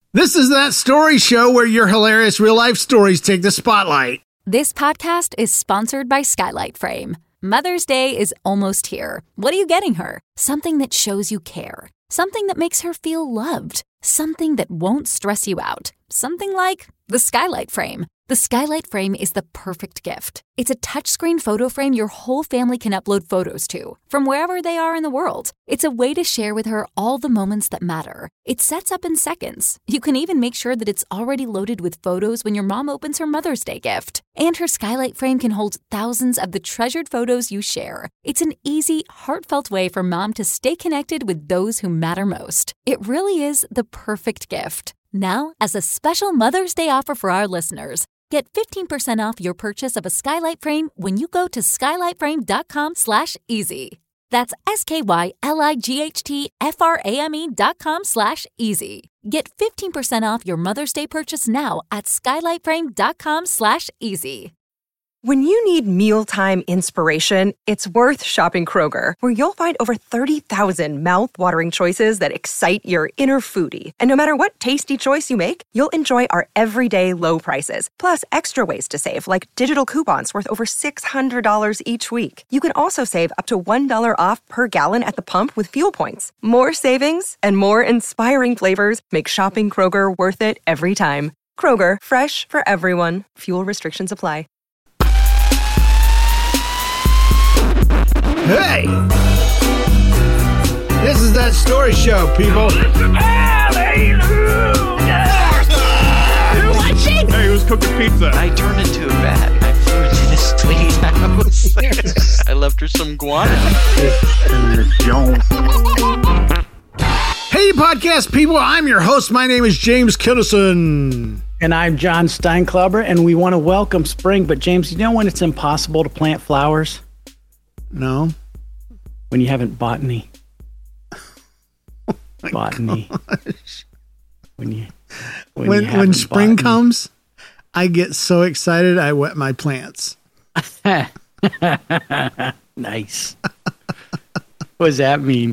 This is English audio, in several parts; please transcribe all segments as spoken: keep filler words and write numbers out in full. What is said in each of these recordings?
This is That Story Show where your hilarious real-life stories take the spotlight. This podcast is sponsored by Skylight Frame. Mother's Day is almost here. What are you getting her? Something that shows you care. Something that makes her feel loved. Something that won't stress you out. Something like the Skylight Frame. The Skylight Frame is the perfect gift. It's a touchscreen photo frame your whole family can upload photos to, from wherever they are in the world. It's a way to share with her all the moments that matter. It sets up in seconds. You can even make sure that it's already loaded with photos when your mom opens her Mother's Day gift. And her Skylight Frame can hold thousands of the treasured photos you share. It's an easy, heartfelt way for mom to stay connected with those who matter most. It really is the perfect gift. Now, as a special Mother's Day offer for our listeners, get fifteen percent off your purchase of a Skylight Frame when you go to skylightframe.com slash easy. That's S-K-Y-L-I-G-H-T-F-R-A-M-E dot com slash easy. Get fifteen percent off your Mother's Day purchase now at skylightframe.com slash easy. When you need mealtime inspiration, it's worth shopping Kroger, where you'll find over thirty thousand mouth-watering choices that excite your inner foodie. And no matter what tasty choice you make, you'll enjoy our everyday low prices, plus extra ways to save, like digital coupons worth over six hundred dollars each week. You can also save up to one dollar off per gallon at the pump with fuel points. More savings and more inspiring flavors make shopping Kroger worth it every time. Kroger, fresh for everyone. Fuel restrictions apply. Hey! This is That Story Show, people. Hallelujah! You're watching? Hey, who's cooking pizza? I turned into a bat. I flew into this lady's house. I left her some guano. Hey, podcast people. I'm your host. My name is James Kittleson. And I'm John Steinklauber, and we want to welcome spring. But, James, you know when it's impossible to plant flowers? No. When you haven't bought any. Oh bought any. When you when when, you when spring bought comes, I get so excited I wet my plants. Nice. What does that mean?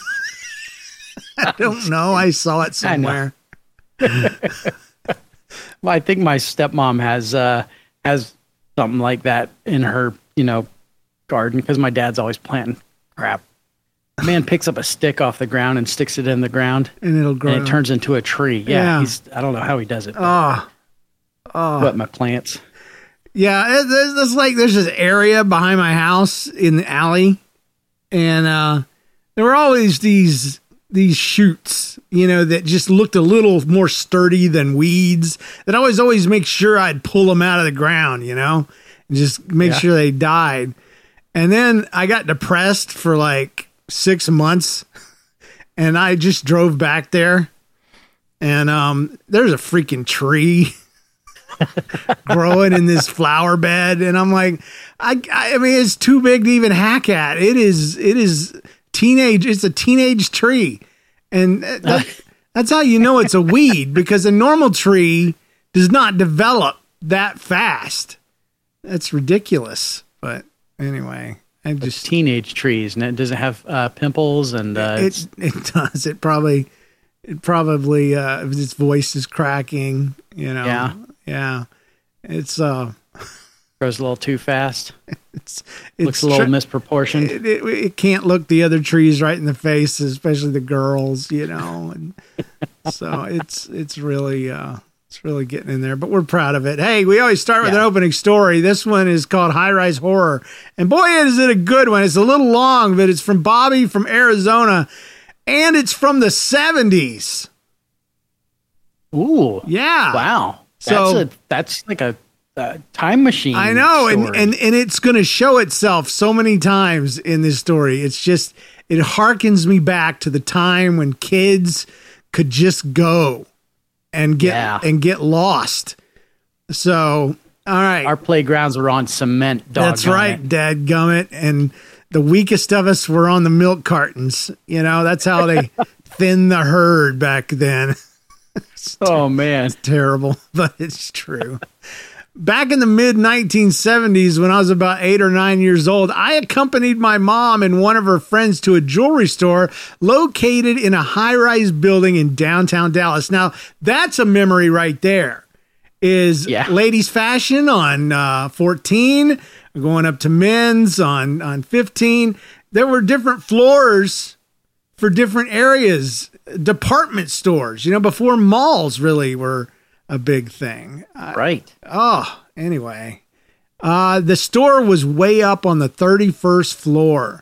I don't know. I saw it somewhere. I well, I think my stepmom has uh, has something like that in her, you know, garden, because my dad's always planting crap. Man picks up a stick off the ground and sticks it in the ground, and it'll grow. And it turns into a tree. Yeah, yeah. He's, I don't know how he does it. Oh, oh. Wet my plants. Yeah, it, there's, there's like there's this area behind my house in the alley, and uh, there were always these these shoots, you know, that just looked a little more sturdy than weeds. That I always always make sure I'd pull them out of the ground, you know, and just make yeah. sure they died. And then I got depressed for like six months and I just drove back there and um, there's a freaking tree growing in this flower bed. And I'm like, I, I mean, it's too big to even hack at. It is, it is teenage. It's a teenage tree. And that, that's how you know it's a weed, because a normal tree does not develop that fast. That's ridiculous. But anyway, I just it's teenage trees, and it doesn't have uh, pimples, and uh, it it does. It probably it probably uh, its voice is cracking. You know, yeah, yeah. It's uh grows a little too fast. It's, it's looks a little tr- misproportioned. It, it, it can't look the other trees right in the face, especially the girls. You know, and so it's it's really uh. It's really getting in there, but we're proud of it. Hey, we always start with yeah. an opening story. This one is called High Rise Horror. And boy, is it a good one. It's a little long, but it's from Bobby from Arizona, and it's from the seventies. Ooh. Yeah. Wow. So that's, a, that's like a, a time machine. I know, and, story. and, and it's going to show itself so many times in this story. It's just, it harkens me back to the time when kids could just go and get yeah. and get lost. So, all right. Our playgrounds were on cement, That's right, it. dadgummit. And the weakest of us were on the milk cartons. You know, that's how they thinned the herd back then. Oh, man. It's terrible, but it's true. Back in the mid nineteen seventies, when I was about eight or nine years old, I accompanied my mom and one of her friends to a jewelry store located in a high-rise building in downtown Dallas. Now, that's a memory right there. Is Yeah. ladies' fashion on uh, fourteen, going up to men's on, on fifteen. There were different floors for different areas, department stores, you know, before malls really were a big thing. Uh, Right. Oh, anyway. Uh, the store was way up on the thirty-first floor.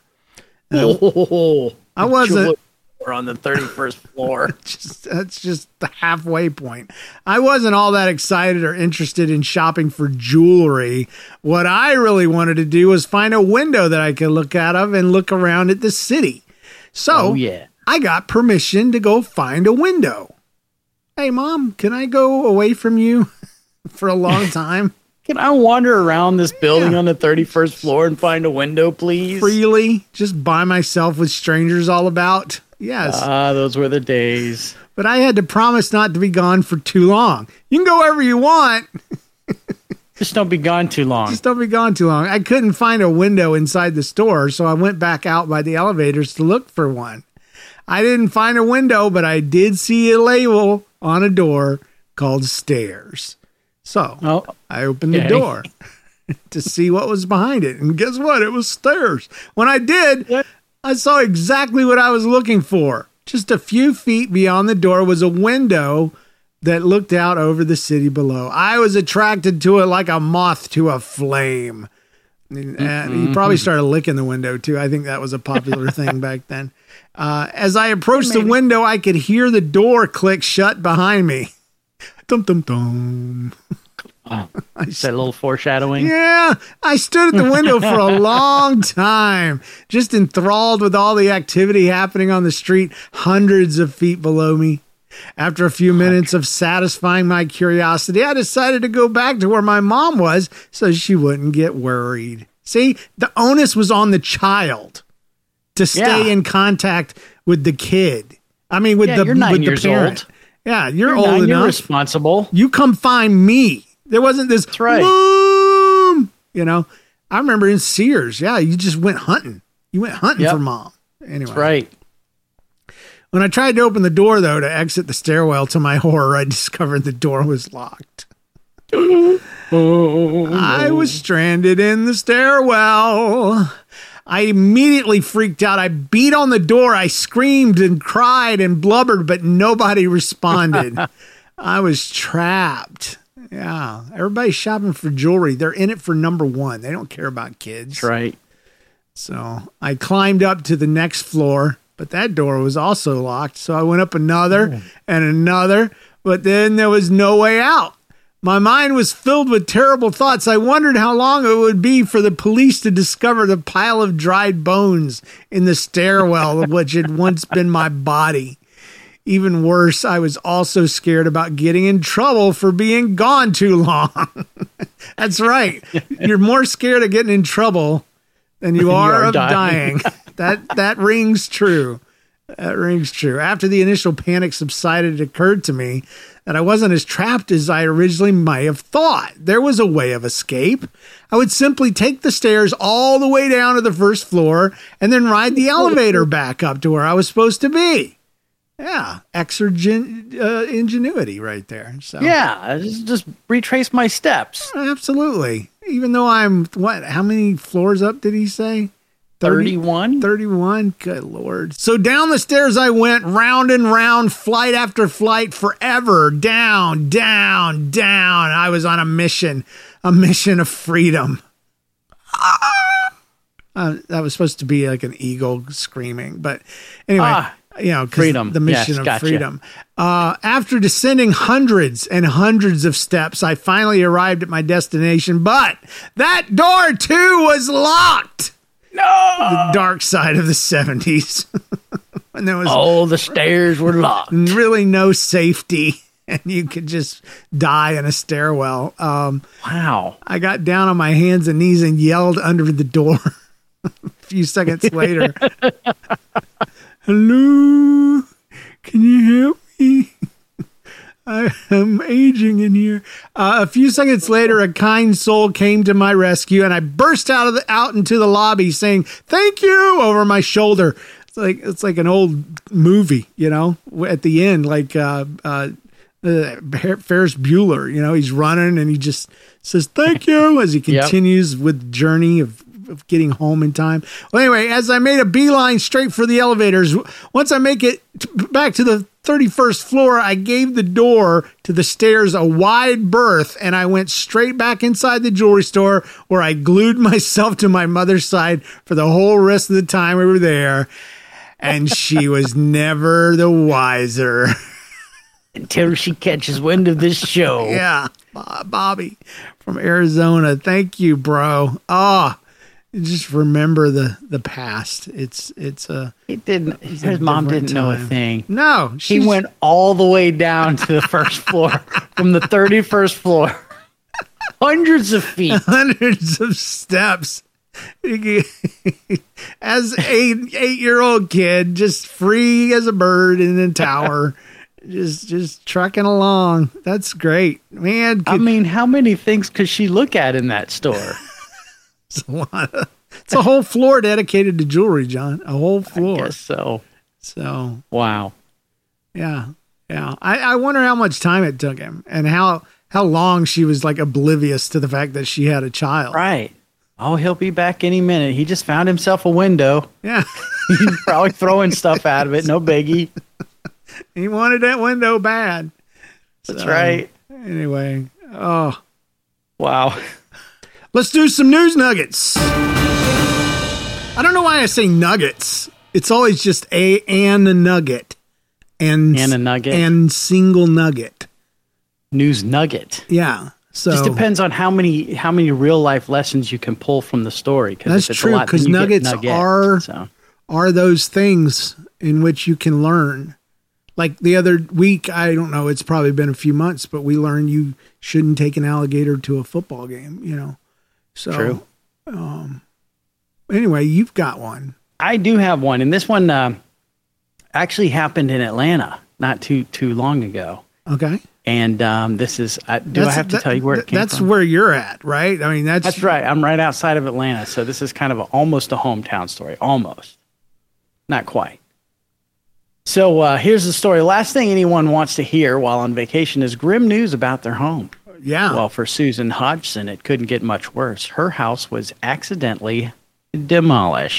Oh, I wasn't- We're on the thirty-first floor. Just, that's just the halfway point. I wasn't all that excited or interested in shopping for jewelry. What I really wanted to do was find a window that I could look out of and look around at the city. So Oh, yeah. I got permission to go find a window. Hey, Mom, can I go away from you for a long time? Can I wander around this building Yeah. on the thirty-first floor and find a window, please? Freely, just by myself with strangers all about? Yes. Ah, those were the days. But I had to promise not to be gone for too long. You can go wherever you want. Just don't be gone too long. Just don't be gone too long. I couldn't find a window inside the store, so I went back out by the elevators to look for one. I didn't find a window, but I did see a label on a door called stairs. So Oh, I opened the okay. door to see what was behind it. And guess what? It was stairs. When I did, I saw exactly what I was looking for. Just a few feet beyond the door was a window that looked out over the city below. I was attracted to it like a moth to a flame. And he probably started licking the window too. I think that was a popular thing back then. Uh, as I approached the window, I could hear the door click shut behind me. Dum dum dum. Oh, is that a little foreshadowing? Yeah, I stood at the window for a long time, just enthralled with all the activity happening on the street hundreds of feet below me. After a few minutes of satisfying my curiosity, I decided to go back to where my mom was so she wouldn't get worried. See, the onus was on the child to stay Yeah. in contact with the kid. I mean, with Yeah, the you're nine with the years parent. old. Yeah, you're, You're old nine, you're enough. responsible. You come find me. There wasn't this, That's right. Mom! You know, I remember in Sears, yeah, you just went hunting. You went hunting Yep. for Mom. Anyway. That's right. When I tried to open the door, though, to exit the stairwell, to my horror, I discovered the door was locked. I was stranded in the stairwell. I immediately freaked out. I beat on the door. I screamed and cried and blubbered, but nobody responded. I was trapped. Yeah. Everybody's shopping for jewelry. They're in it for number one. They don't care about kids. That's right. So I climbed up to the next floor, but that door was also locked. So I went up another and another, but then there was no way out. My mind was filled with terrible thoughts. I wondered how long it would be for the police to discover the pile of dried bones in the stairwell of which had once been my body. Even worse, I was also scared about getting in trouble for being gone too long. That's right. You're more scared of getting in trouble than you are, are of dying. dying. that that rings true. That rings true. After the initial panic subsided, it occurred to me that I wasn't as trapped as I originally might have thought. There was a way of escape. I would simply take the stairs all the way down to the first floor and then ride the elevator back up to where I was supposed to be. Yeah, exergen uh, ingenuity right there. So Yeah, just, just retrace my steps. absolutely. Even though I'm what? How many floors up did he say? thirty-one? thirty-one. Good Lord. So down the stairs I went, round and round, flight after flight, forever. Down, down, down. I was on a mission, a mission of freedom. Uh, that was supposed to be like an eagle screaming. But anyway, Ah, you know, 'cause freedom. the mission Yes, of gotcha. freedom. Uh, after descending hundreds and hundreds of steps, I finally arrived at my destination. But that door, too, was locked. The dark side of the seventies. And there was Oh, the stairs were locked. really no safety, and you could just die in a stairwell. Um, Wow. I got down on my hands and knees and yelled under the door. A few seconds later, hello, can you help me? I am aging in here. Uh, a few seconds later, a kind soul came to my rescue, and I burst out of the out into the lobby, saying "Thank you" over my shoulder. It's like it's like an old movie, you know. At the end, like uh, uh, uh, Ferris Bueller, you know, he's running and he just says "Thank you" as he continues yep. with the journey of. of getting home in time. Well, anyway, as I made a beeline straight for the elevators, once I make it t- back to the thirty-first floor, I gave the door to the stairs a wide berth, and I went straight back inside the jewelry store, where I glued myself to my mother's side for the whole rest of the time we were there, and she was never the wiser. Until she catches wind of this show. Yeah. Bobby from Arizona. Thank you, bro. Oh, just remember the, the past. It's it's a. He didn't. His mom didn't time. know a thing. No, he went all the way down to the first floor from the thirty-first floor, hundreds of feet, hundreds of steps. As a eight year old kid, just free as a bird in a tower, just just trucking along. That's great, man. Could, I mean, how many things could she look at in that store? It's a lot of, it's a whole floor dedicated to jewelry, John. A whole floor. I guess so. So wow. Yeah. Yeah. I, I wonder how much time it took him and how how long she was like oblivious to the fact that she had a child. Right. Oh, he'll be back any minute. He just found himself a window. Yeah. He's probably throwing stuff out of it. No biggie. He wanted that window bad. That's so, right. Anyway. Oh. Wow. Let's do some news nuggets. I don't know why I say nuggets. It's always just a and a nugget. And, and a nugget. And single nugget. News nugget. Yeah. So just depends on how many how many real life lessons you can pull from the story. That's true, because nuggets nugget, are so. are those things in which you can learn. Like the other week, I don't know, it's probably been a few months, but we learned you shouldn't take an alligator to a football game, you know. So, True. Um, anyway, you've got one. I do have one, and this one uh, actually happened in Atlanta not too too long ago. Okay. And um, this is, uh, do that's, I have to that, tell you where it came that's from? That's where you're at, right? I mean, that's... That's right. I'm right outside of Atlanta, so this is kind of a, almost a hometown story. Almost. Not quite. So uh, here's the story. Last thing anyone wants to hear while on vacation is grim news about their home. Yeah. Well, for Susan Hodgson, it couldn't get much worse. Her house was accidentally demolished.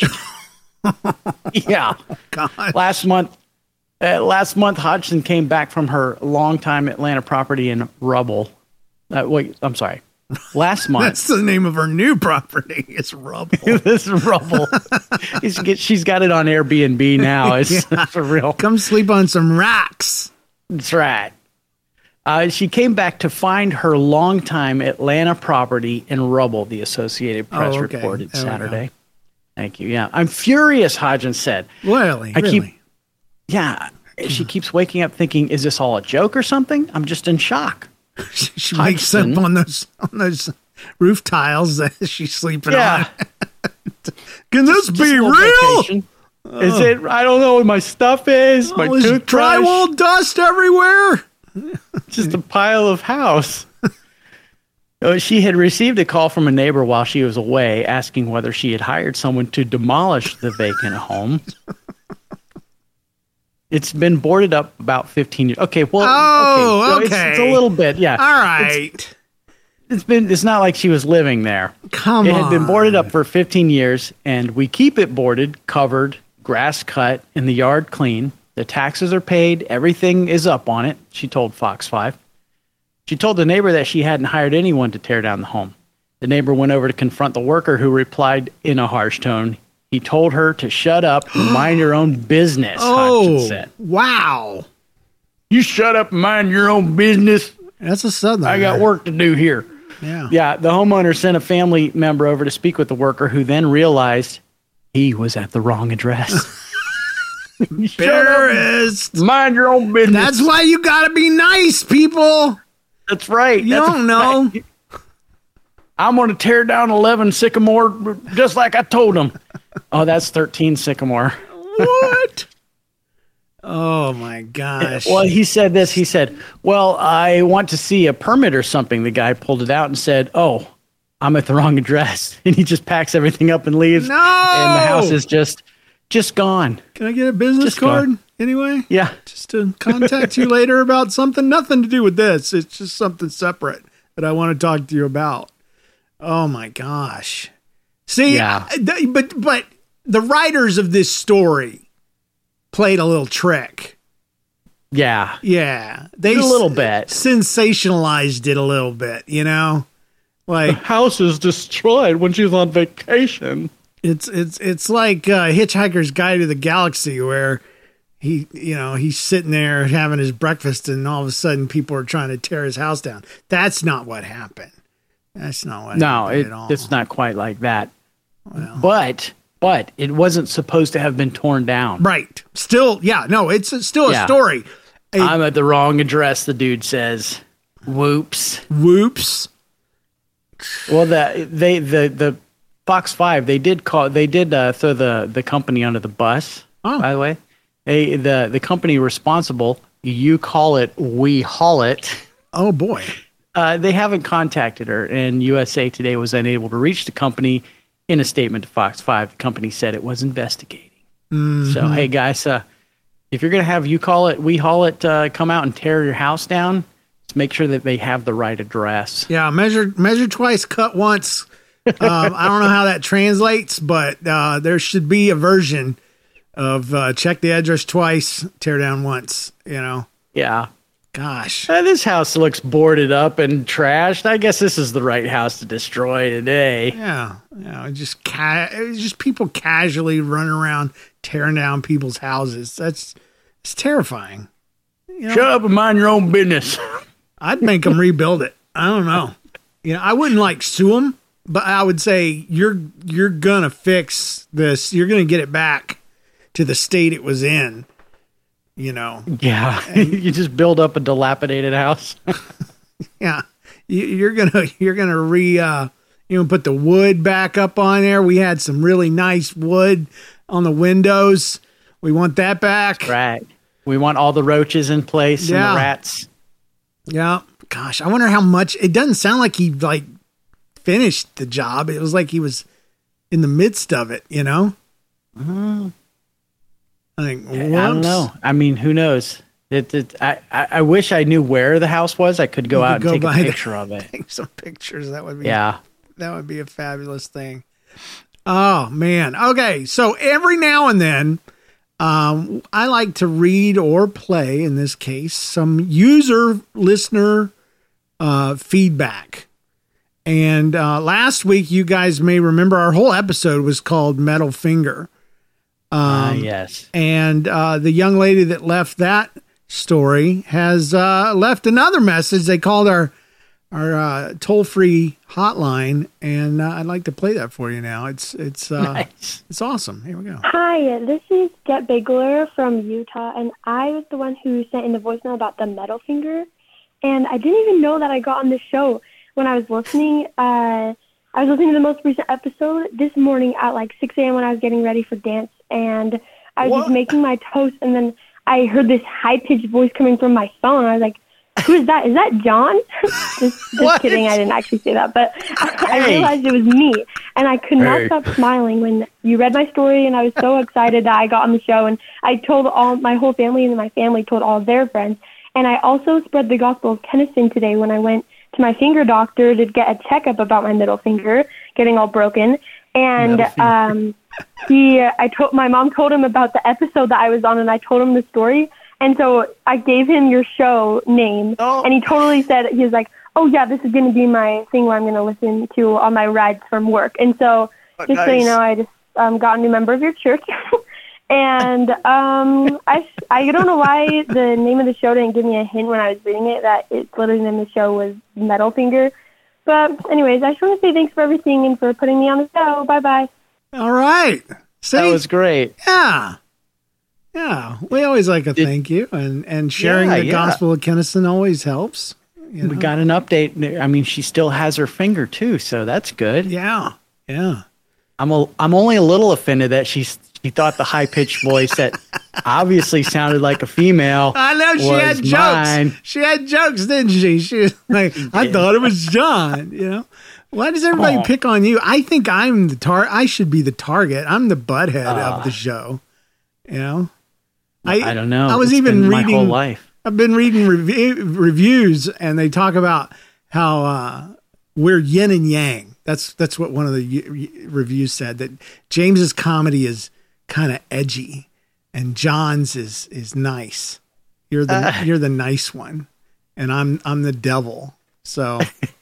Yeah. God. Last month, uh, last month, Hodgson came back from her longtime Atlanta property in Rubble. Uh, wait, I'm sorry. Last month. That's the name of her new property. It's Rubble. This is Rubble. She's, she's got it on Airbnb now. It's, yeah. it's a real. Come sleep on some rocks. That's right. Uh, she came back to find her longtime Atlanta property in rubble, the Associated Press oh, okay. reported there Saturday. Thank you. Yeah. I'm furious, Hodgson said. Really? I really? keep, yeah. She keeps waking up thinking, is this all a joke or something? I'm just in shock. She wakes up on those on those roof tiles that she's sleeping yeah. on. Can this just, be just real? Oh. Is it? I don't know what my stuff is. Oh, my there's toothbrush. drywall dust everywhere. Just a pile of house. Oh, she had received a call from a neighbor while she was away asking whether she had hired someone to demolish the vacant home. It's been boarded up about fifteen years. Okay, well, oh, okay, so okay. It's, it's a little bit, yeah. All right. It's, it's been. It's not like she was living there. Come it on. It had been boarded up for fifteen years, and we keep it boarded, covered, grass cut, and the yard clean. The taxes are paid. Everything is up on it, she told Fox five. She told the neighbor that she hadn't hired anyone to tear down the home. The neighbor went over to confront the worker, who replied in a harsh tone. He told her to shut up and mind your own business, oh, Hodgson said. Wow. You shut up and mind your own business. That's a Southerner. I got work to do here. Yeah. Yeah, the homeowner sent a family member over to speak with the worker, who then realized he was at the wrong address. Embarrassed. Mind your own business. That's why you got to be nice, people. That's right. You That's don't know. Fact. I'm going to tear down eleven Sycamore just like I told him. Oh, that's thirteen Sycamore. What? Oh my gosh. Well, he said this. He said, well, I want to see a permit or something. The guy pulled it out and said, oh, I'm at the wrong address. And he just packs everything up and leaves. No! And the house is just, just gone. Can I get a business Just card gone. anyway? Yeah. Just to contact you later about something, nothing to do with this. It's just something separate that I want to talk to you about. Oh my gosh. See, Yeah. th- but, but the writers of this story played a little trick. Yeah. Yeah. They A little s- bit. sensationalized it a little bit, you know? Like, House is destroyed when she's on vacation. It's it's it's like uh, Hitchhiker's Guide to the Galaxy, where he you know he's sitting there having his breakfast, and all of a sudden people are trying to tear his house down. That's not what happened. That's not what No, happened it, at all. it's not quite like that. But but it wasn't supposed to have been torn down. Right. Still, yeah. No, it's a, still a Yeah. story. A I'm at the wrong address, the dude says. Whoops. whoops. Well, the they the the Fox Five they did call they did uh, throw the the company under the bus. Oh. By the way, they the the company responsible. You call it, we haul it. Oh boy. Uh, they haven't contacted her, and U S A Today was unable to reach the company. In a statement to Fox Five, the company said it was investigating. Mm-hmm. So, hey guys, uh, if you're gonna have you call it, we haul it, uh, come out and tear your house down, just make sure that they have the right address. Yeah. Measure measure twice, cut once. um, I don't know how that translates, but uh, there should be a version of uh, check the address twice, tear down once. You know. Yeah. Gosh. Uh, this house looks boarded up and trashed. I guess this is the right house to destroy today. Yeah, yeah, just ca- it's just people casually running around tearing down people's houses. That's it's terrifying. You know, Shut up and mind your own business. I'd make them rebuild it. I don't know. You know, I wouldn't like sue them, but I would say you're you're gonna fix this. You're gonna get it back to the state it was in. You know, Yeah, you just build up a dilapidated house. yeah, you, you're gonna you're gonna re uh, you know put the wood back up on there. We had some really nice wood on the windows. We want that back. Right. We want all the roaches in place Yeah. and the rats. Yeah. Gosh, I wonder how much. It doesn't sound like he like finished the job. It was like he was in the midst of it. You know. Mm-hmm. I think. I don't know. I mean, who knows? It, it, I, I I wish I knew where the house was. I could go You out could and go take by a the- picture of it. Take some pictures. That would be. Yeah. That would be a fabulous thing. Oh man. Okay. So every now and then, um, I like to read or play, in this case, some user listener uh, feedback. And uh, last week, you guys may remember our whole episode was called Metal Finger. Ah, Um, yes. And uh, the young lady that left that story has uh, left another message. They called our our uh, toll free hotline, and uh, I'd like to play that for you now. It's it's uh, Nice. it's awesome. Here we go. Hi, this is Jet Bigler from Utah, and I was the one who sent in the voicemail about the metal finger. And I didn't even know that I got on the show when I was listening. Uh, I was listening to the most recent episode this morning at like six a.m. when I was getting ready for dance, and I was What? just making my toast, and then I heard this high-pitched voice coming from my phone. I was like, who is that? Is that John? just just What? kidding. I didn't actually say that, but I, I Hey. realized it was me, and I could not Hey. stop smiling when you read my story, and I was so excited that I got on the show, and I told all my whole family, and then my family told all their friends. And I also spread the gospel of Tennyson today when I went to my finger doctor to get a checkup about my middle finger getting all broken. And Middle finger. um, he, I told my mom told him about the episode that I was on, and I told him the story. And so I gave him your show name, Oh. and he totally said, he was like, "Oh yeah, this is going to be my thing where I'm going to listen to on my rides from work." And so, just so you know, I just um, got a new member of your church. And um, I, I don't know why the name of the show didn't give me a hint when I was reading it that it's literally the name of the show was Metal Finger. But anyways, I just want to say thanks for everything and for putting me on the show. Bye-bye. All right. See? That was great. yeah. Yeah. We always like a Did- thank you, and, and sharing Yeah, the yeah. gospel of Kennison always helps. You We know? got an update. I mean, she still has her finger too, so that's good. Yeah. Yeah. I'm a, I'm only a little offended that she's She thought the high-pitched voice that obviously sounded like a female. I know she was had jokes. mine. She had jokes, didn't she? She was like, I thought it was John. You know, why does everybody Oh. pick on you? I think I'm the tar. I should be the target. I'm the butthead Uh, of the show. You know, I don't know. I was It's even been my reading. whole life. I've been reading review, reviews, and they talk about how uh, we're yin and yang. That's that's what one of the y- y- reviews said. That James's comedy is kind of edgy, and John's is is nice. You're the Uh. you're the nice one, and I'm I'm the devil. So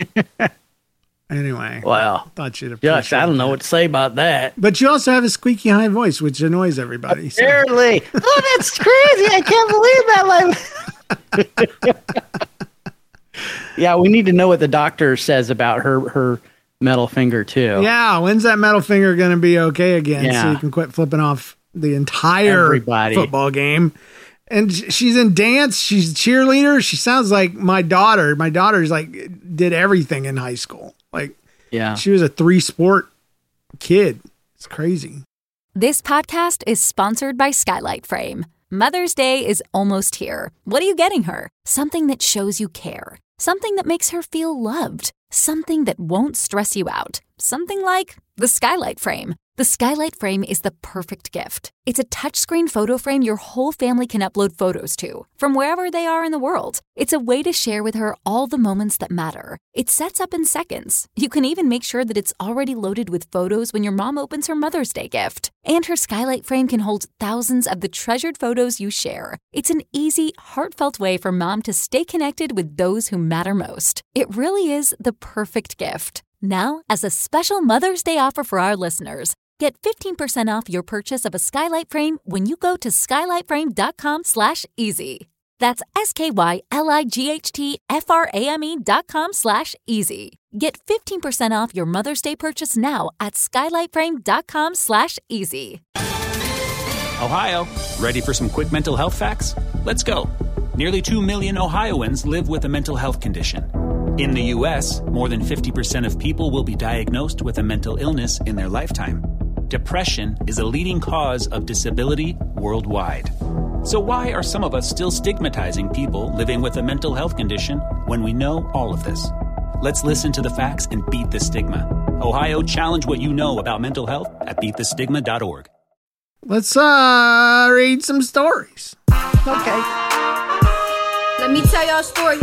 anyway, Wow. thought you'd appreciate Gosh, I don't know that. what to say about that. But you also have a squeaky high voice, which annoys everybody. So. Apparently. Oh, that's crazy. I can't believe that. Like, yeah, we need to know what the doctor says about her her metal finger too. Yeah, when's that metal finger going to be okay again? Yeah. So you can quit flipping off the entire Everybody. football game. And sh- she's in dance. She's a cheerleader. She sounds like my daughter. My daughter's like did everything in high school. Like Yeah. she was a three sport kid. It's crazy. This podcast is sponsored by Skylight Frame. Mother's Day is almost here. What are you getting her? Something that shows you care. Something that makes her feel loved. Something that won't stress you out. Something like the Skylight Frame. The Skylight Frame is the perfect gift. It's a touchscreen photo frame your whole family can upload photos to, from wherever they are in the world. It's a way to share with her all the moments that matter. It sets up in seconds. You can even make sure that it's already loaded with photos when your mom opens her Mother's Day gift. And her Skylight Frame can hold thousands of the treasured photos you share. It's an easy, heartfelt way for mom to stay connected with those who matter most. It really is the perfect gift. Now, as a special Mother's Day offer for our listeners, get fifteen percent off your purchase of a Skylight Frame when you go to skylightframe.com slash easy. That's S-K-Y-L-I-G-H-T-F-R-A-M-E dot com slash easy. Get fifteen percent off your Mother's Day purchase now at skylightframe.com slash easy. Ohio, ready for some quick mental health facts? Let's go. Nearly two million Ohioans live with a mental health condition. In the U S, more than fifty percent of people will be diagnosed with a mental illness in their lifetime. Depression is a leading cause of disability worldwide. So why are some of us still stigmatizing people living with a mental health condition when we know all of this? Let's listen to the facts and beat the stigma. Ohio, challenge what you know about mental health at beat the stigma dot org. Let's uh read some stories. Okay. Let me tell y'all a story.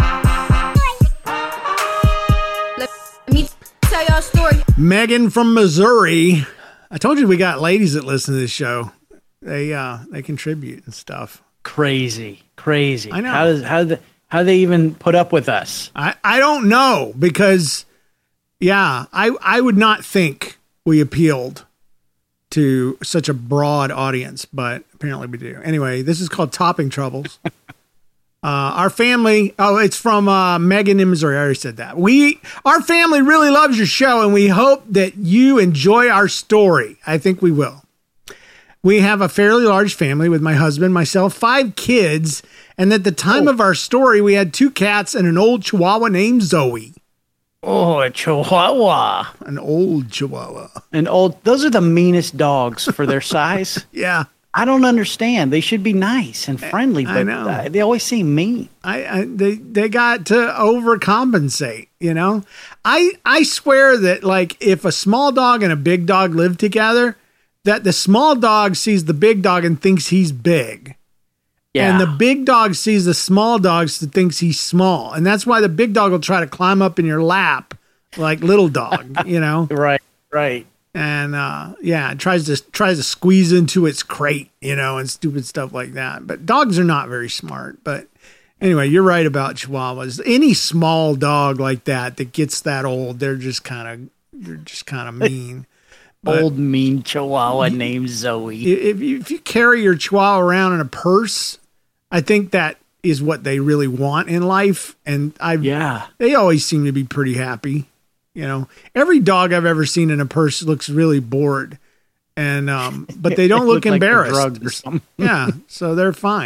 Let me tell y'all a story. Megan from Missouri. I told you we got ladies that listen to this show. They uh they contribute and stuff. Crazy. Crazy. I know. How does how do they, how do they even put up with us? I, I don't know because yeah, I I would not think we appealed to such a broad audience, but apparently we do. Anyway, this is called Topping Troubles. Uh, our family, oh, it's from uh, Megan in Missouri. I already said that. We, our family really loves your show, and we hope that you enjoy our story. I think we will. We have a fairly large family with my husband, myself, five kids, and at the time Oh. of our story, we had two cats and an old Chihuahua named Zoe. Oh, a Chihuahua. An old Chihuahua. And old, those are the meanest dogs for their size. Yeah. I don't understand. They should be nice and friendly, but I know. uh, they always seem mean. I, I they they got to overcompensate, you know. I I swear that like if a small dog and a big dog live together, that the small dog sees the big dog and thinks he's big. Yeah. And the big dog sees the small dog and thinks he's small. And that's why the big dog will try to climb up in your lap like little dog, you know. Right, right. And uh, yeah, it tries to tries to squeeze into its crate, you know, and stupid stuff like that. But dogs are not very smart. But anyway, you're right about Chihuahuas. Any small dog like that that gets that old, they're just kind of they're just kind of mean. But Old mean Chihuahua named Zoe. if you, if you carry your Chihuahua around in a purse, I think that is what they really want in life. And I Yeah. they always seem to be pretty happy. You know, every dog I've ever seen in a purse looks really bored, and um, but they don't look, like they're embarrassed. drugged or something. Yeah, so they're fine.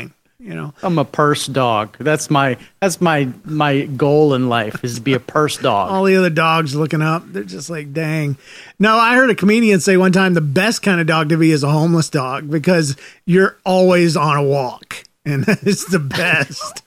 You know, I'm a purse dog. That's my that's my my goal in life is to be a purse dog. All the other dogs looking up, they're just like, dang. No, I heard a comedian say one time the best kind of dog to be is a homeless dog because you're always on a walk, and it's the best.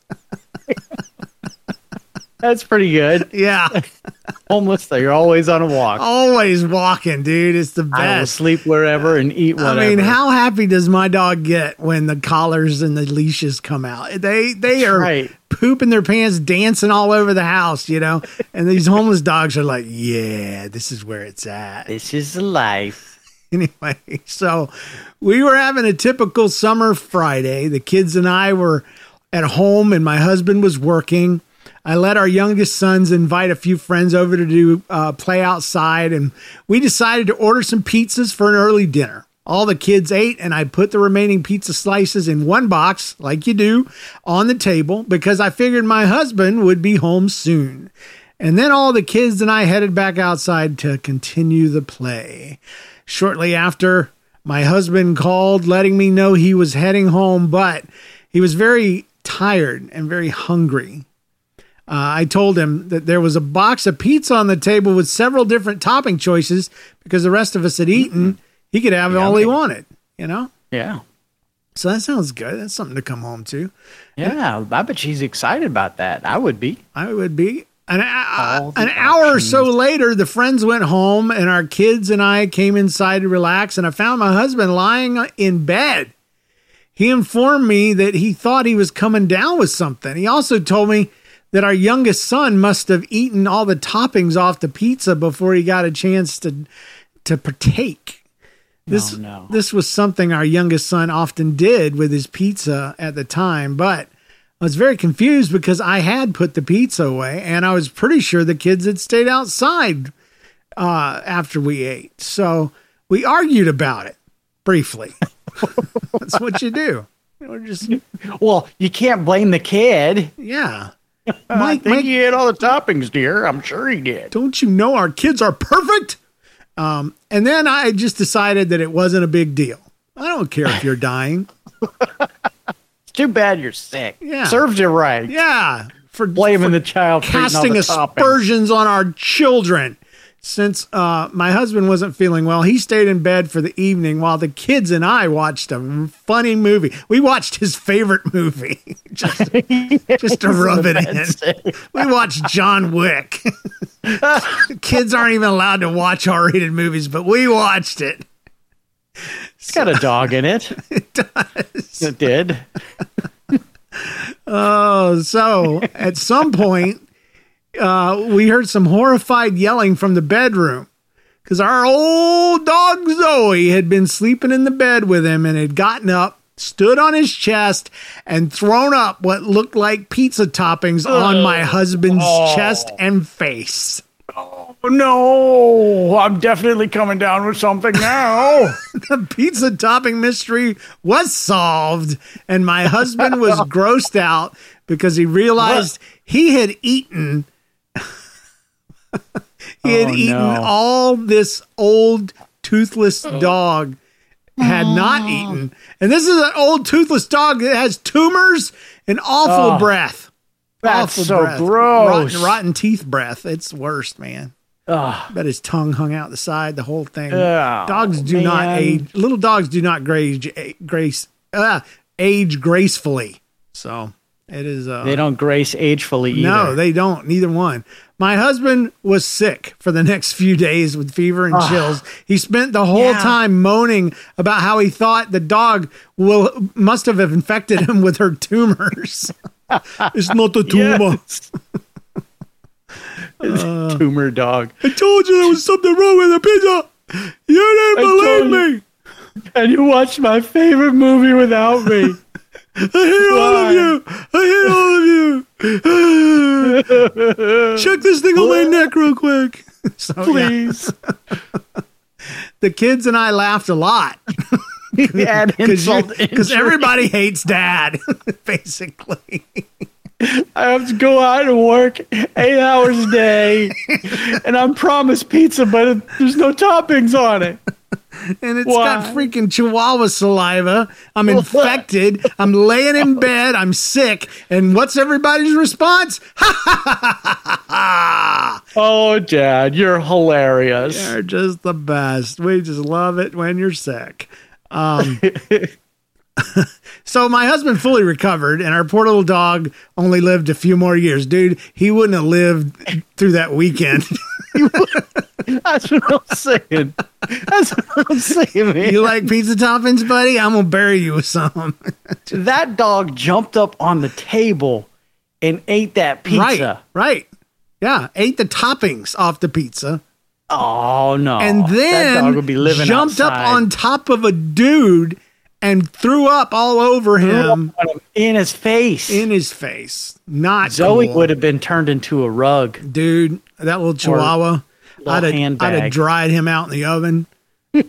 That's pretty good. Yeah. Homeless, so you're always on a walk. Always walking, dude. It's the best. I will sleep wherever and eat whatever. I mean, how happy does my dog get when the collars and the leashes come out? They they are right. pooping their pants, dancing all over the house, you know? And these homeless dogs are like, yeah, this is where it's at. This is the life. Anyway, so we were having a typical summer Friday. The kids and I were at home and my husband was working. I let our youngest sons invite a few friends over to do uh, play outside, and we decided to order some pizzas for an early dinner. All the kids ate, and I put the remaining pizza slices in one box, like you do, on the table because I figured my husband would be home soon. And then all the kids and I headed back outside to continue the play. Shortly after, my husband called, letting me know he was heading home, but he was very tired and very hungry. Uh, I told him that there was a box of pizza on the table with several different topping choices because the rest of us had eaten. He could have yeah, all he wanted, you know? Yeah. So that sounds good. That's something to come home to. Yeah, I bet she's excited about that. I would be. I would be. An, uh, an hour or so later, the friends went home, and our kids and I came inside to relax, and I found my husband lying in bed. He informed me that he thought he was coming down with something. He also told me that our youngest son must have eaten all the toppings off the pizza before he got a chance to to partake. This, oh, no. This was something our youngest son often did with his pizza at the time, but I was very confused because I had put the pizza away, and I was pretty sure the kids had stayed outside uh, after we ate. So we argued about it briefly. That's what you do. We're just well, you can't blame the kid. Yeah. Mike, I think Mike, he ate all the toppings, dear. I'm sure he did. Don't you know our kids are perfect? Um, and then I just decided that it wasn't a big deal. I don't care if you're dying. It's too bad you're sick. Yeah. Serves you right. Yeah. For blaming for the child, casting the aspersions toppings. on our children. Since uh, my husband wasn't feeling well, he stayed in bed for the evening while the kids and I watched a funny movie. We watched his favorite movie just, just to rub it in. We watched John Wick. Kids aren't even allowed to watch R-rated movies, but we watched it. It's got a dog in it. It does. It did. Oh, so at some point, Uh, we heard some horrified yelling from the bedroom because our old dog Zoe had been sleeping in the bed with him and had gotten up, stood on his chest, and thrown up what looked like pizza toppings oh. on my husband's oh. chest and face. Oh, no, I'm definitely coming down with something now. The pizza topping mystery was solved, and my husband was grossed out because he realized what? he had eaten He had oh, eaten no. all this old toothless dog had oh. not eaten. And this is an old toothless dog that has tumors and awful oh, breath. That's awful so breath. gross. Rotten, rotten teeth breath. It's worst, man. Oh. Bet his tongue hung out the side, the whole thing. Oh, dogs do man. not age. Little dogs do not graze, grace, uh, age gracefully. So it is. Uh, they don't grace agefully either. No, they don't. Neither one. My husband was sick for the next few days with fever and oh. chills. He spent the whole yeah. time moaning about how he thought the dog will must have infected him with her tumors. It's not a tumor. Yes. uh, tumor dog. I told you there was something wrong with the pizza. You didn't I believe me. You. And you watched my favorite movie without me. I hate Why? all of you. I hate all of you. Check this thing on my neck real quick. So, Please. Yeah. The kids and I laughed a lot. Because everybody hates dad, basically. I have to go out and work eight hours a day, and I'm promised pizza, but there's no toppings on it. And it's Why? got freaking Chihuahua saliva. I'm infected. I'm laying in bed. I'm sick. And what's everybody's response? Ha ha ha ha ha ha. Oh, Dad, you're hilarious. You're just the best. We just love it when you're sick. Um, so my husband fully recovered, and our poor little dog only lived a few more years. Dude, he wouldn't have lived through that weekend. That's what I'm saying. That's what I'm saying, man. You like pizza toppings, buddy? I'm going to bury you with some. That dog jumped up on the table and ate that pizza. Right, right. Yeah, ate the toppings off the pizza. Oh, no. And that then dog would be living jumped outside. up on top of a dude and threw up all over him. In his face. In his face. Not Zoe cool. would have been turned into a rug. Dude, that little chihuahua, little I'd, have, handbag. I'd have dried him out in the oven. I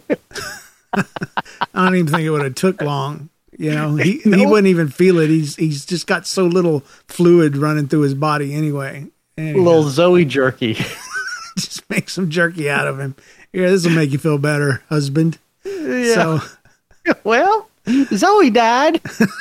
don't even think it would have took long. You know, he, No. he wouldn't even feel it. He's he's just got so little fluid running through his body anyway. Anyhow, Little Zoe jerky. just make some jerky out of him. Yeah, this will make you feel better, husband. Yeah. So, Well, Zoe died.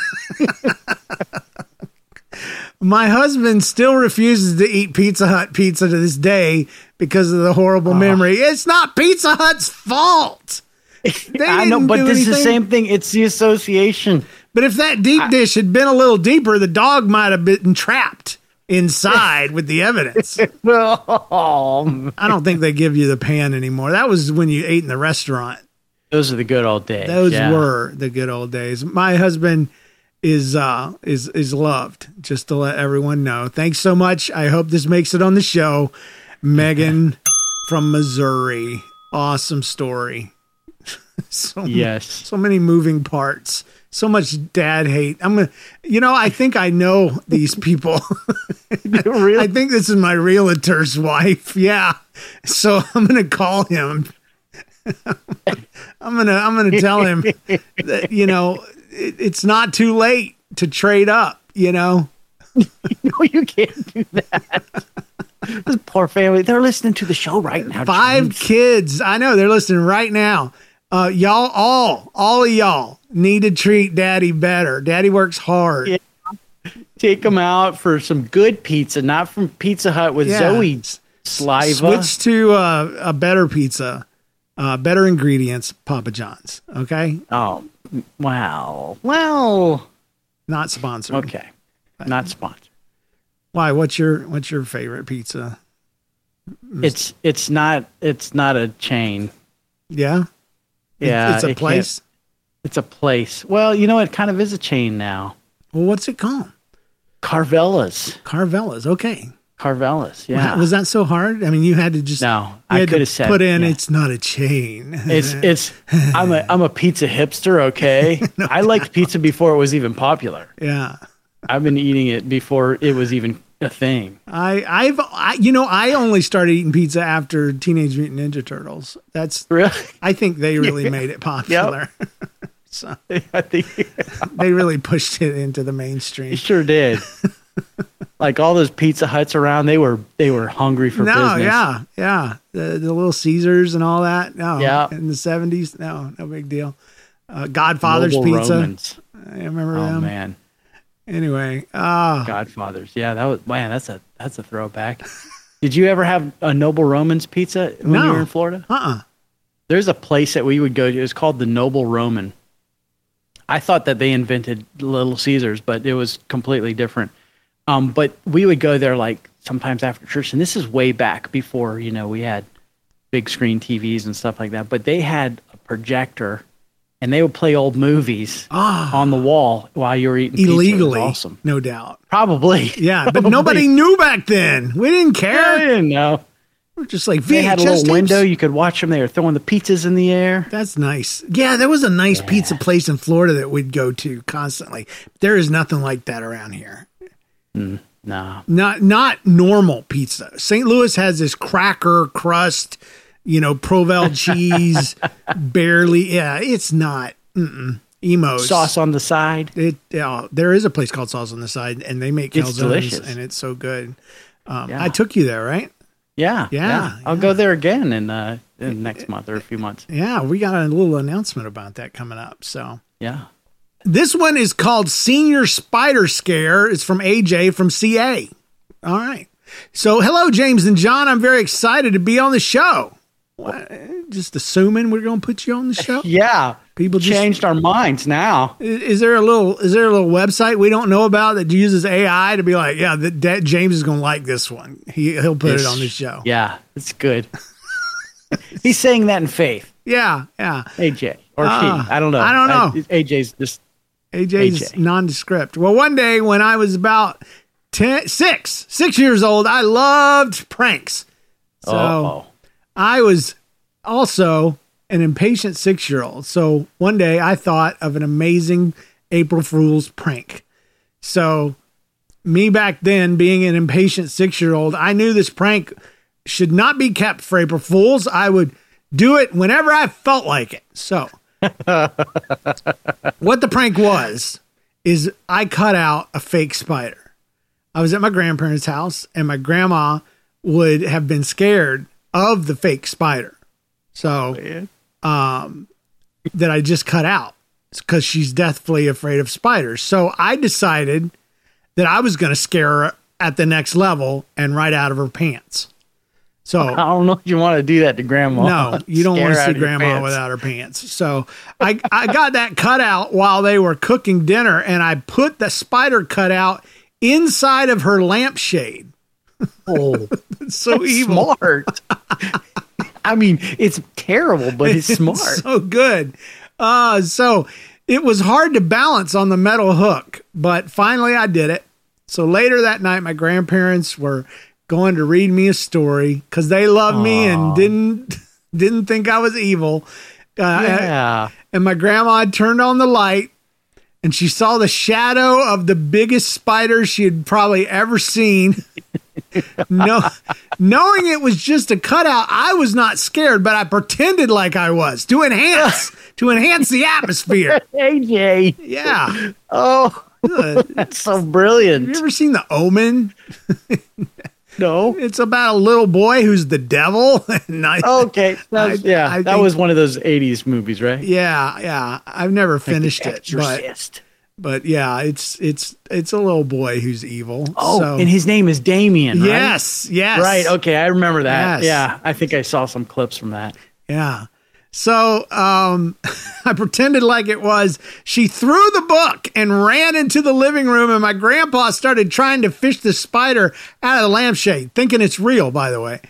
my husband still refuses to eat Pizza Hut pizza to this day because of the horrible memory. It's not Pizza Hut's fault. They I know, didn't but do this is the anything. same thing. It's the association. But if that deep dish had been a little deeper, the dog might have been trapped inside with the evidence. Oh, I don't think they give you the pan anymore. That was when you ate in the restaurant. those are the good old days. Those yeah. were the good old days. My husband is uh is is loved, just to let everyone know. Thanks so much. I hope this makes it on the show. Megan from Missouri. Awesome story. so Yes. So many moving parts. So much dad hate. I'm gonna, you know, I think I know these people. Really? I think this is my realtor's wife. Yeah. So I'm gonna call him. I'm gonna I'm gonna tell him that, you know, it, it's not too late to trade up. You know. No, you can't do that. This poor family. They're listening to the show right now. Five James. kids. I know they're listening right now. Uh, y'all, all, all of y'all need to treat Daddy better. Daddy works hard. Yeah. Take them out for some good pizza, not from Pizza Hut with Yeah. Zoe's saliva. Switch to uh, a better pizza, uh, better ingredients, Papa John's. Okay, Oh, wow. Well, not sponsored. okay. Not sponsored. Why? What's your What's your favorite pizza? It's it's not it's not a chain. Yeah, It- Yeah, it's a it can't- place. It's a place. Well, you know, it kind of is a chain now. Well, what's it called? Carvella's. Carvella's. Okay. Carvella's. Yeah. Was that so hard? I mean, you had to just No, you I had to could have said put in. yeah. It's not a chain. It's it's. I'm a I'm a pizza hipster. Okay, I liked pizza before it was even popular. yeah. I've been eating it before it was even a thing. I, I've, I, you know, I only started eating pizza after Teenage Mutant Ninja Turtles. That's, Really? I think they really made it popular. So I think they really pushed it into the you mainstream. sure did. Like all those Pizza Huts around, they were they were hungry for No, business. yeah, yeah, the the little Caesars and all that. No, Yeah. in the seventies, no, no big deal. Uh, Godfather's Noble Pizza, Romans. I remember Oh them. man, Anyway, ah, Godfathers. Yeah, that was man. That's a that's a throwback. Did you ever have a Noble Romans pizza when No. you were in Florida? uh, uh There's a place that we would go to. It was called the Noble Roman. I thought that they invented Little Caesars, but it was completely different. Um, but we would go there like sometimes after church, and this is way back before, you know, we had big screen T Vs and stuff like that. But they had a projector, and they would play old movies Ah. on the wall while you were eating pizza. It was illegally, awesome. no doubt. Probably. Yeah, but Probably. nobody knew back then. We didn't I care. didn't know. We're just like They had a V H S little tapes. window. You could watch them. They were throwing the pizzas in the air. That's nice. Yeah, there was a nice pizza place in Florida that we'd go to constantly. There is nothing like that around here. No. Not not normal pizza. Saint Louis has this cracker crust, you know, Provel cheese, barely. Yeah, it's not. Mm-mm. Emos. Sauce on the side. It. Yeah, there is a place called Sauce on the Side, and they make It's calzones, delicious. and it's so good. Um, Yeah. I took you there, right? Yeah, Yeah, I'll yeah. go there again and uh, in next month or a few months. Yeah, we got a little announcement about that coming up. So yeah. This one is called Senior Spider Scare. It's from A J from C A. All right. So, hello, James and John. I'm very excited to be on the show. What? Just assuming we're going to put you on the show? Yeah. People just, changed our minds now. Is, is there a little is there a little website we don't know about that uses A I to be like, yeah, that, that James is going to like this one. He, he'll put it's, it on the show. Yeah, it's good. He's saying that in faith. Yeah, yeah. A J or uh, she. I don't know. I don't know. I, A J's just A J's A J. Nondescript. Well, one day when I was about ten, six, six years old, I loved pranks. So Uh-oh. I was also an impatient six-year-old. So one day I thought of an amazing April Fool's prank. So me back then being an impatient six-year-old, I knew this prank should not be kept for April Fools. I would do it whenever I felt like it. So what the prank was is I cut out a fake spider. I was at my grandparents' house and my grandma would have been scared of the fake spider. So um, that I just cut out because she's deathly afraid of spiders. So I decided that I was going to scare her at the next level and right out of her pants. So I don't know if you want to do that to grandma. No, you don't want to see grandma without her pants. So I, I got that cut out while they were cooking dinner, and I put the spider cutout inside of her lampshade. Oh, so evil. Smart. I mean, it's terrible, but it's smart. It's so good. Uh, so it was hard to balance on the metal hook, but finally I did it. So later that night, my grandparents were going to read me a story because they loved Aww. me and didn't didn't think I was evil. Uh, yeah. And, and my grandma had turned on the light, and she saw the shadow of the biggest spider she had probably ever seen. No, knowing it was just a cutout, I was not scared, but I pretended like I was to enhance to enhance the atmosphere. A J, yeah. Oh, that's so brilliant. Have you ever seen The Omen? No. It's about a little boy who's the devil. I, okay. I, yeah, I that think, was one of those eighties movies, right? Yeah, yeah. I've never finished like it, but but yeah, it's it's it's a little boy who's evil. Oh, so. And his name is Damien, right? Yes, yes. Right, okay, I remember that. Yes. Yeah, I think I saw some clips from that. Yeah. So um, I pretended like it was. She threw the book and ran into the living room, and my grandpa started trying to fish the spider out of the lampshade, thinking it's real, by the way.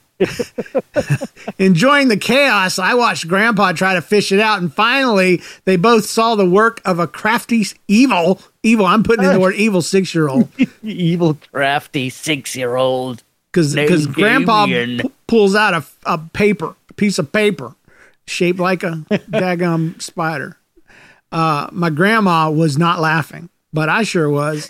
Enjoying the chaos, I watched Grandpa try to fish it out, and finally they both saw the work of a crafty, evil, evil, I'm putting in the word evil six-year-old. Evil, crafty six-year-old. Because Grandpa p- pulls out a, a paper, a piece of paper, shaped like a daggum spider. Uh, my grandma was not laughing, but I sure was.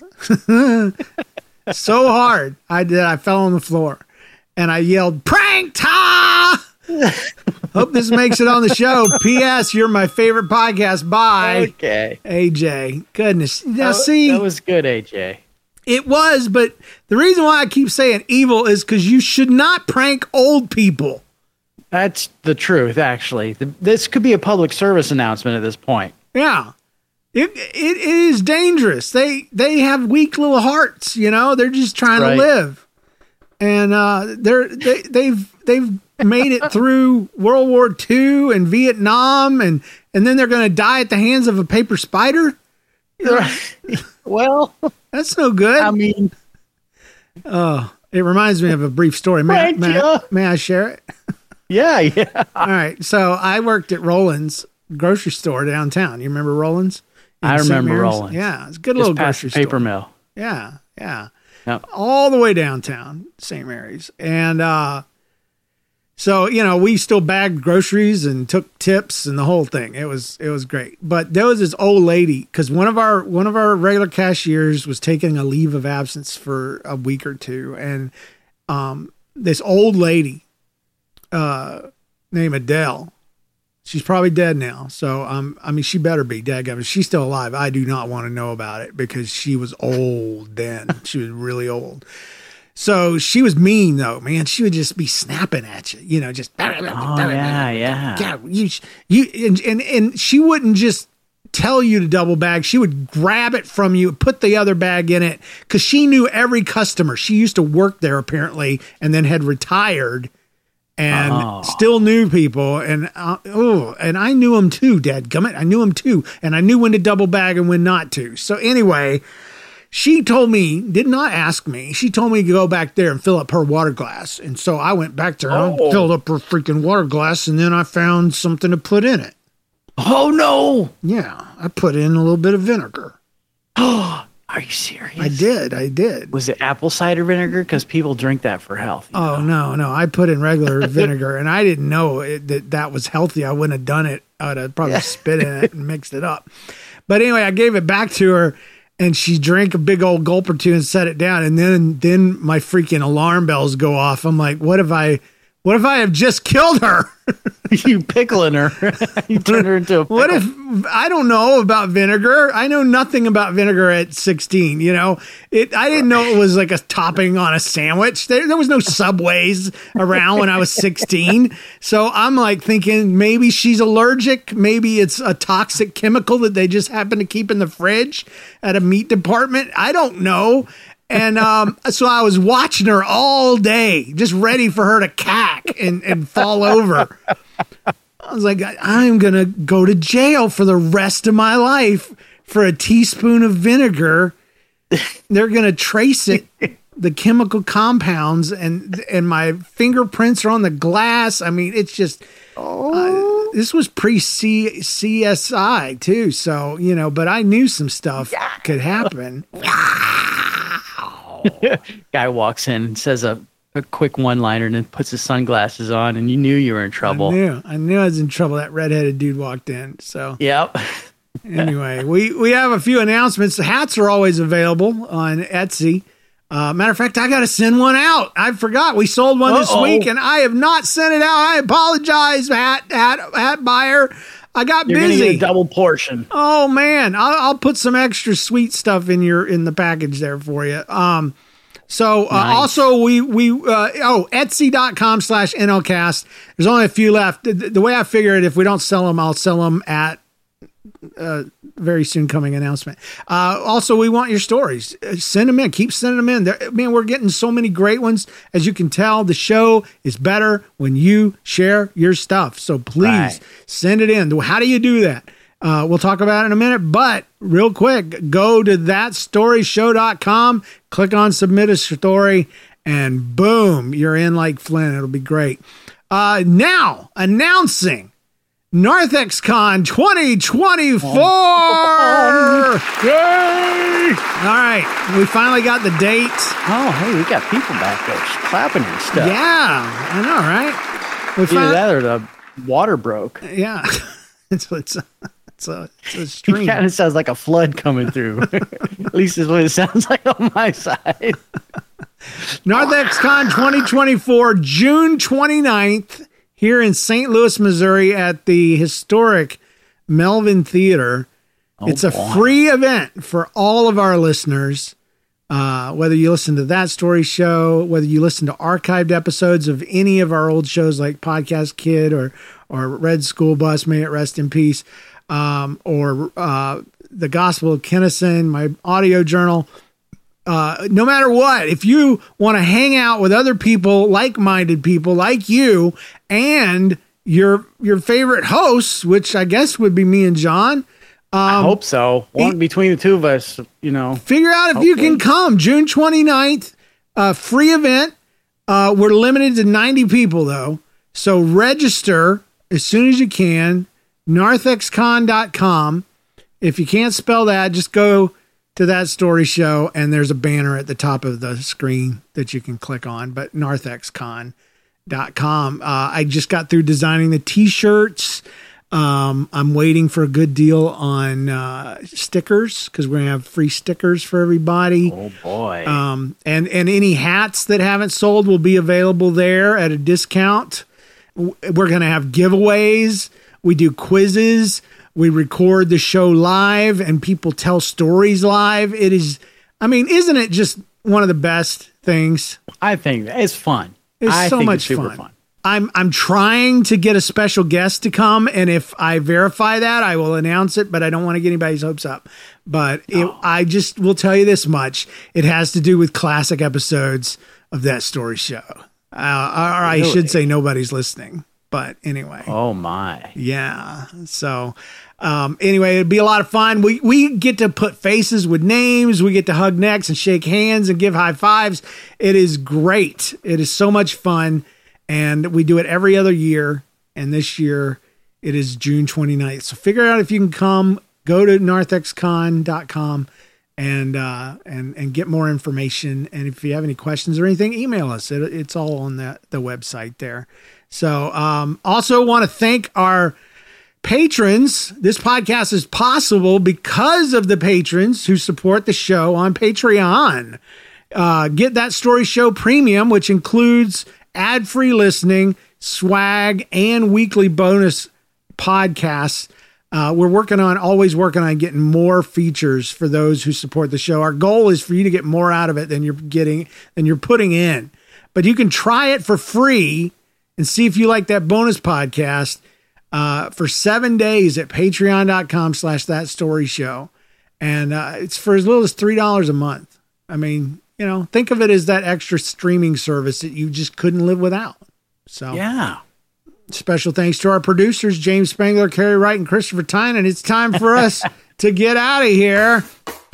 So hard I did. I fell on the floor, and I yelled, "Pranked! Ha!" Hope this makes it on the show. P S. You're my favorite podcast. Bye. Okay. A J. Goodness. Now, that, see, that was good, A J. It was, but the reason why I keep saying evil is because you should not prank old people. That's the truth, actually. The, this could be a public service announcement at this point. Yeah. It, it it is dangerous. They they have weak little hearts, you know. They're just trying right. to live, and uh, they're they they've they've made it through World War Two and Vietnam, and and then they're going to die at the hands of a paper spider. Well, that's no good. I mean, oh, it reminds me of a brief story. May, may, I, may I share it? Yeah, yeah. All right. So I worked at Roland's grocery store downtown. You remember Roland's? I remember Roland's. Yeah, it's a good little grocery store. Paper mill. Yeah, yeah. Yep. All the way downtown, Saint Mary's. And uh, so, you know, we still bagged groceries and took tips and the whole thing. It was it was great. But there was this old lady, because one of our one of our regular cashiers was taking a leave of absence for a week or two. And um, this old lady uh, named Adele, she's probably dead now. So, um, I mean, she better be dead. I mean, she's still alive. I do not want to know about it because she was old then. She was really old. So she was mean though, man. She would just be snapping at you, you know, just. Oh yeah, yeah. Yeah, you, you, and, and and she wouldn't just tell you to double bag. She would grab it from you, put the other bag in it, because she knew every customer. She used to work there apparently, and then had retired, and oh. still knew people. And uh, oh, and I knew them too, dadgummit. I knew them too, and I knew when to double bag and when not to. So anyway. She told me, did not ask me, she told me to go back there and fill up her water glass. And so I went back there and oh. filled up her freaking water glass, and then I found something to put in it. Oh, no. Yeah, I put in a little bit of vinegar. Oh, are you serious? I did, I did. Was it apple cider vinegar? Because people drink that for health. Oh, know? no, no. I put in regular vinegar, and I didn't know it, that that was healthy. I wouldn't have done it. I would have probably yeah. spit in it and mixed it up. But anyway, I gave it back to her. And she drank a big old gulp or two and set it down. And then, then my freaking alarm bells go off. I'm like, what if I, what if I have just killed her? You pickling her. You turned her into a pickle. What if, I don't know about vinegar. I know nothing about vinegar at sixteen, you know, it, I didn't know it was like a topping on a sandwich. There, there was no Subways around when I was sixteen. So I'm like thinking maybe she's allergic. Maybe it's a toxic chemical that they just happen to keep in the fridge at a meat department. I don't know. And um, so I was watching her all day, just ready for her to cack and, and fall over. I was like, I'm going to go to jail for the rest of my life for a teaspoon of vinegar. They're going to trace it, the chemical compounds, and and my fingerprints are on the glass. I mean, it's just, oh. uh, this was pre-C S I too. So, you know, but I knew some stuff yeah. could happen. Guy walks in and says a, a quick one-liner and then puts his sunglasses on, and you knew you were in trouble. I knew. I knew I was in trouble. That redheaded dude walked in. So yep. Anyway, we, we have a few announcements. The hats are always available on Etsy. Uh, matter of fact, I got to send one out. I forgot. We sold one Uh-oh. this week, and I have not sent it out. I apologize, hat hat hat buyer. I got You're busy. Gonna get a double portion. Oh man, I'll, I'll put some extra sweet stuff in your in the package there for you. Um, so uh, nice. also we we uh, oh Etsy.com slash NLCast. There's only a few left. The, the way I figure it, if we don't sell them, I'll sell them at uh, very soon coming announcement. Uh, also, we want your stories. Send them in. Keep sending them in. They're, man, we're getting so many great ones. As you can tell, the show is better when you share your stuff. So please right. send it in. How do you do that? Uh, we'll talk about it in a minute, but real quick, go to that story show dot com, click on submit a story, and boom, you're in like Flynn. It'll be great. Uh, now, announcing NarthexCon twenty twenty-four. Oh. Yay! All right, we finally got the date. Oh, hey, we got people back there clapping and stuff. Yeah, I know, right? We Either found- that or the water broke. Yeah, it's it's a, it's a, it's a stream. It kind of sounds like a flood coming through. At least is what it sounds like on my side. NarthexCon twenty twenty-four, June twenty-ninth. Here in Saint Louis, Missouri at the historic Melvin Theater. Oh, it's a boy. free event for all of our listeners. Uh, whether you listen to That Story Show, whether you listen to archived episodes of any of our old shows like Podcast Kid or, or Red School Bus, may it rest in peace, um, or uh, The Gospel of Kinnison, my audio journal. Uh, no matter what, if you want to hang out with other people, like-minded people like you, and your your favorite hosts, which I guess would be me and John. Um, I hope so. One between the two of us, you know. Figure out if hopefully. you can come. June twenty-ninth, uh, free event. Uh, we're limited to ninety people, though. So register as soon as you can. narthex con dot com. If you can't spell that, just go to That Story Show, and there's a banner at the top of the screen that you can click on, but narthex con dot com. Uh, I just got through designing the t-shirts. Um, I'm waiting for a good deal on uh, stickers, because we're going to have free stickers for everybody. Oh, boy. Um, and, and any hats that haven't sold will be available there at a discount. We're going to have giveaways. We do quizzes. We record the show live and people tell stories live. It is, I mean, isn't it just one of the best things. I think it's fun. It's I so think much it's super fun. fun. I'm I'm trying to get a special guest to come, and if I verify that, I will announce it. But I don't want to get anybody's hopes up. But it, I just will tell you this much: it has to do with classic episodes of That Story Show. Uh, or I Really? should say, nobody's listening. But anyway, Oh my. yeah. So um, anyway, it'd be a lot of fun. We we get to put faces with names. We get to hug necks and shake hands and give high fives. It is great. It is so much fun. And we do it every other year. And this year it is June twenty-ninth. So figure out if you can come. Go to narthex con dot com and uh, and and get more information. And if you have any questions or anything, email us. It, it's all on the, the website there. So um, also want to thank our patrons. This podcast is possible because of the patrons who support the show on Patreon. Uh, get That Story Show Premium, which includes ad-free listening, swag, and weekly bonus podcasts. Uh, we're working on, always working on getting more features for those who support the show. Our goal is for you to get more out of it than you're getting, than you're putting in. But you can try it for free and see if you like that bonus podcast uh, for seven days at patreon.com slash that story show. And uh, it's for as little as three dollars a month. I mean, you know, think of it as that extra streaming service that you just couldn't live without. So Yeah. special thanks to our producers, James Spangler, Carrie Wright, and Christopher Tynan. It's time for us to get out of here.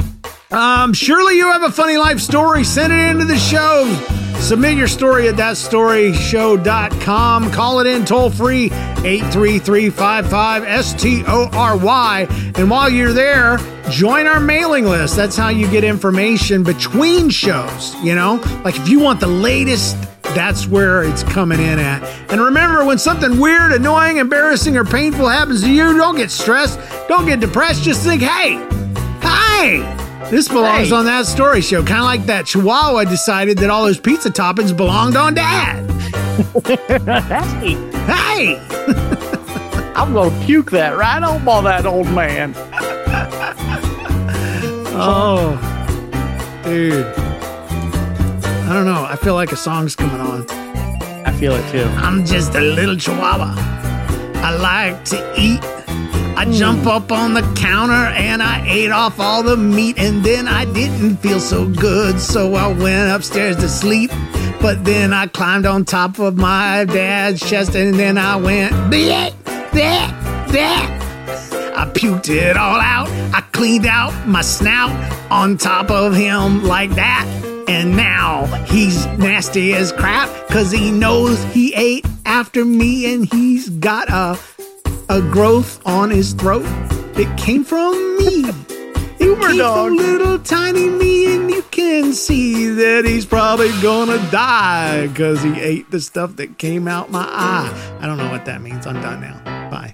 Um, surely you have a funny life story. Send it into the show. Submit your story at that story show dot com. Call it in toll free, eight three three, five five, S T O R Y. And while you're there, join our mailing list. That's how you get information between shows, you know? Like if you want the latest, that's where it's coming in at. And remember, when something weird, annoying, embarrassing, or painful happens to you, don't get stressed. Don't get depressed. Just think, hey, hey, this belongs Hey. on That Story Show. Kind of like that Chihuahua decided that all those pizza toppings belonged on Dad. Hey, Hey! I'm going to puke that right up on that old man. Oh, dude. I don't know. I feel like a song's coming on. I feel it too. I'm just a little chihuahua. I like to eat. I jump up on the counter and I ate off all the meat, and then I didn't feel so good, so I went upstairs to sleep. But then I climbed on top of my dad's chest, and then I went bleh, bleh, bleh. I puked it all out. I cleaned out my snout on top of him like that. And now he's nasty as crap, cause he knows he ate after me, and he's got a a growth on his throat. It came from me. It came dog. from little tiny me, and you can see that he's probably gonna die cause he ate the stuff that came out my eye. I don't know what that means. I'm done now. Bye.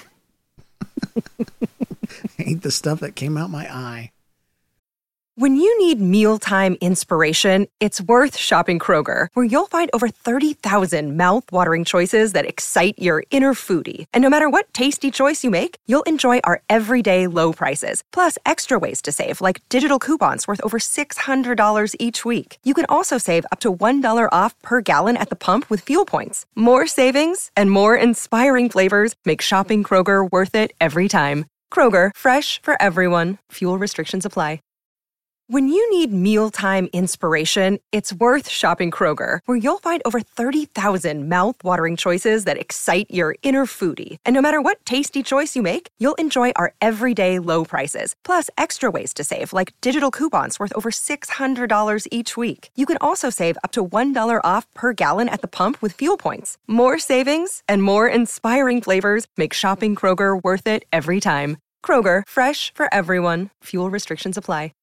Ate the stuff that came out my eye. When you need mealtime inspiration, it's worth shopping Kroger, where you'll find over thirty thousand mouth-watering choices that excite your inner foodie. And no matter what tasty choice you make, you'll enjoy our everyday low prices, plus extra ways to save, like digital coupons worth over six hundred dollars each week. You can also save up to one dollar off per gallon at the pump with fuel points. More savings and more inspiring flavors make shopping Kroger worth it every time. Kroger, fresh for everyone. Fuel restrictions apply. When you need mealtime inspiration, it's worth shopping Kroger, where you'll find over thirty thousand mouth-watering choices that excite your inner foodie. And no matter what tasty choice you make, you'll enjoy our everyday low prices, plus extra ways to save, like digital coupons worth over six hundred dollars each week. You can also save up to one dollar off per gallon at the pump with fuel points. More savings and more inspiring flavors make shopping Kroger worth it every time. Kroger, fresh for everyone. Fuel restrictions apply.